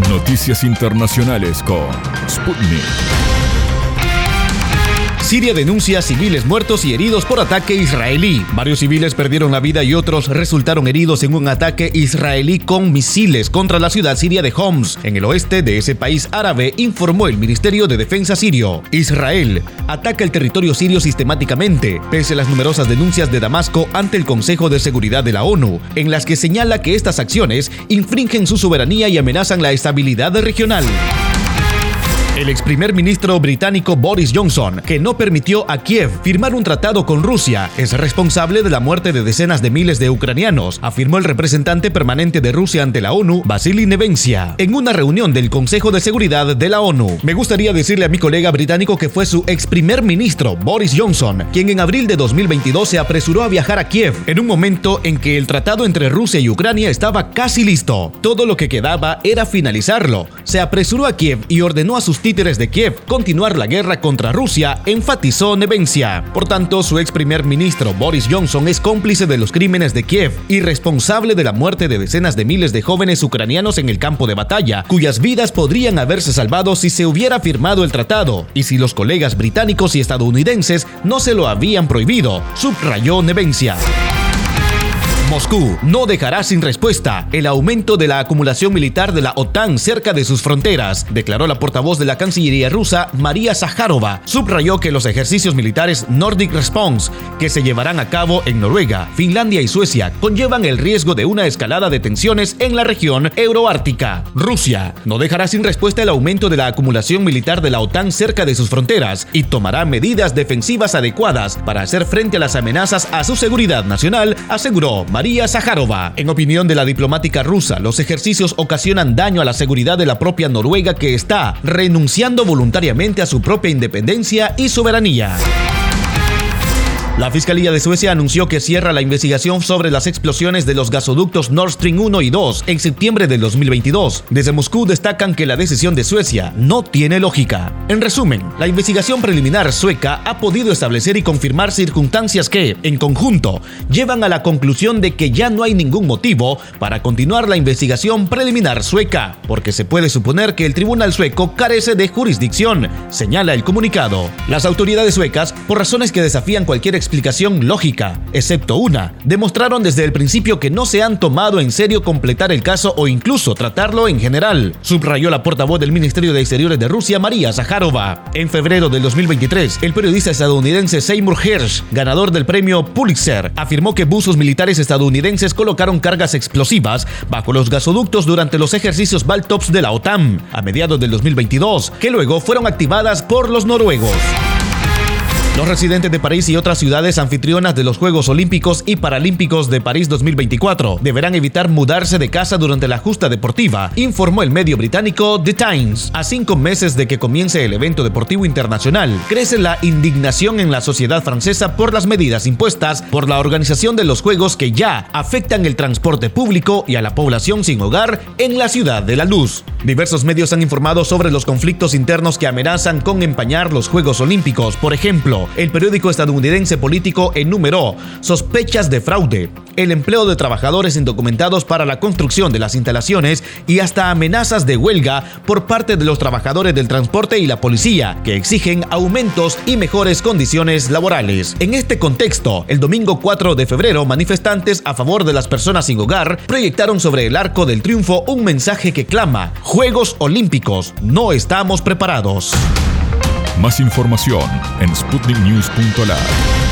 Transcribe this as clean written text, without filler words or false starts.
Noticias internacionales con Sputnik. Siria denuncia civiles muertos y heridos por ataque israelí. Varios civiles perdieron la vida y otros resultaron heridos en un ataque israelí con misiles contra la ciudad siria de Homs, en el oeste de ese país árabe, informó el Ministerio de Defensa sirio. Israel ataca el territorio sirio sistemáticamente, pese a las numerosas denuncias de Damasco ante el Consejo de Seguridad de la ONU, en las que señala que estas acciones infringen su soberanía y amenazan la estabilidad regional. El ex primer ministro británico Boris Johnson, que no permitió a Kiev firmar un tratado con Rusia, es responsable de la muerte de decenas de miles de ucranianos, afirmó el representante permanente de Rusia ante la ONU, Vasily Nevencia, en una reunión del Consejo de Seguridad de la ONU. Me gustaría decirle a mi colega británico que fue su ex primer ministro, Boris Johnson, quien en abril de 2022 se apresuró a viajar a Kiev, en un momento en que el tratado entre Rusia y Ucrania estaba casi listo. Todo lo que quedaba era finalizarlo. Se apresuró a Kiev y ordenó a sus títeres de Kiev continuar la guerra contra Rusia, enfatizó Nevencia. Por tanto, su ex primer ministro Boris Johnson es cómplice de los crímenes de Kiev y responsable de la muerte de decenas de miles de jóvenes ucranianos en el campo de batalla, cuyas vidas podrían haberse salvado si se hubiera firmado el tratado y si los colegas británicos y estadounidenses no se lo habían prohibido, subrayó Nevencia. Moscú no dejará sin respuesta el aumento de la acumulación militar de la OTAN cerca de sus fronteras, declaró la portavoz de la Cancillería rusa, María Zakharova. Subrayó que los ejercicios militares Nordic Response, que se llevarán a cabo en Noruega, Finlandia y Suecia, conllevan el riesgo de una escalada de tensiones en la región euroártica. Rusia no dejará sin respuesta el aumento de la acumulación militar de la OTAN cerca de sus fronteras y tomará medidas defensivas adecuadas para hacer frente a las amenazas a su seguridad nacional, aseguró María Zakharova. En opinión de la diplomática rusa, los ejercicios ocasionan daño a la seguridad de la propia Noruega, que está renunciando voluntariamente a su propia independencia y soberanía. La Fiscalía de Suecia anunció que cierra la investigación sobre las explosiones de los gasoductos Nord Stream 1 y 2 en septiembre del 2022. Desde Moscú destacan que la decisión de Suecia no tiene lógica. En resumen, la investigación preliminar sueca ha podido establecer y confirmar circunstancias que, en conjunto, llevan a la conclusión de que ya no hay ningún motivo para continuar la investigación preliminar sueca, porque se puede suponer que el tribunal sueco carece de jurisdicción, señala el comunicado. Las autoridades suecas, por razones que desafían cualquier explicación lógica, excepto una, demostraron desde el principio que no se han tomado en serio completar el caso o incluso tratarlo en general, subrayó la portavoz del Ministerio de Exteriores de Rusia, María Zakharova. En febrero del 2023, el periodista estadounidense Seymour Hersh, ganador del premio Pulitzer, afirmó que buzos militares estadounidenses colocaron cargas explosivas bajo los gasoductos durante los ejercicios Baltops de la OTAN a mediados del 2022, que luego fueron activadas por los noruegos. Los residentes de París y otras ciudades anfitrionas de los Juegos Olímpicos y Paralímpicos de París 2024 deberán evitar mudarse de casa durante la justa deportiva, informó el medio británico The Times. A 5 meses de que comience el evento deportivo internacional, crece la indignación en la sociedad francesa por las medidas impuestas por la organización de los Juegos, que ya afectan el transporte público y a la población sin hogar en la Ciudad de la Luz. Diversos medios han informado sobre los conflictos internos que amenazan con empañar los Juegos Olímpicos. Por ejemplo, el periódico estadounidense Político enumeró sospechas de fraude, el empleo de trabajadores indocumentados para la construcción de las instalaciones y hasta amenazas de huelga por parte de los trabajadores del transporte y la policía, que exigen aumentos y mejores condiciones laborales. En este contexto, el domingo 4 de febrero, manifestantes a favor de las personas sin hogar proyectaron sobre el Arco del Triunfo un mensaje que clama: Juegos Olímpicos, no estamos preparados. Más información en sputniknews.la.